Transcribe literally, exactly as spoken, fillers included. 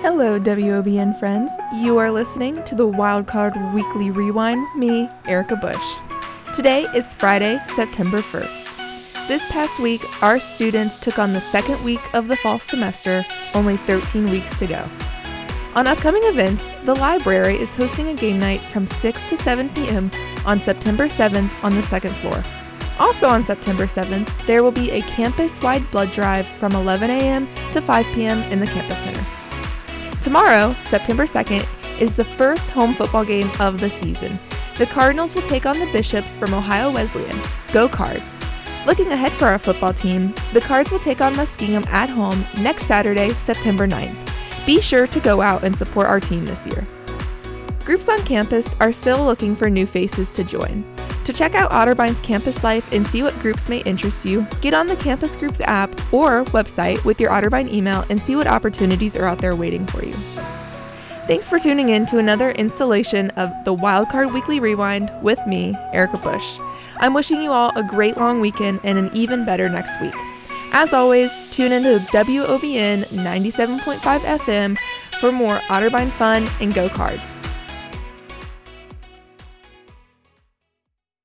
Hello, W O B N friends. You are listening to the Wildcard Weekly Rewind, me, Erica Bush. Today is Friday, September first. This past week, our students took on the second week of the fall semester, only thirteen weeks to go. On upcoming events, the library is hosting a game night from six to seven p.m. on September seventh on the second floor. Also on September seventh, there will be a campus-wide blood drive from eleven a.m. to five p.m. in the campus center. Tomorrow, September second, is the first home football game of the season. The Cardinals will take on the Bishops from Ohio Wesleyan. Go Cards! Looking ahead for our football team, the Cards will take on Muskingum at home next Saturday, September ninth. Be sure to go out and support our team this year. Groups on campus are still looking for new faces to join. To check out Otterbeин's campus life and see what groups may interest you, get on the Campus Groups app or website with your Otterbein email and see what opportunities are out there waiting for you. Thanks for tuning in to another installation of the Wildcard Weekly Rewind with me, Erica Bush. I'm wishing you all a great long weekend and an even better next week. As always, tune into W O B N ninety-seven point five F M for more Otterbein fun and Go Cards.